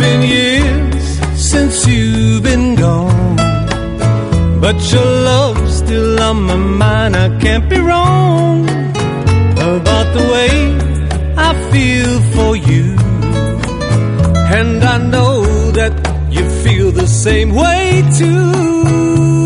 been years since you've been gone, but your love's still on my mind. I can't be wrong about the way I feel for you, and I know that you feel the same way too.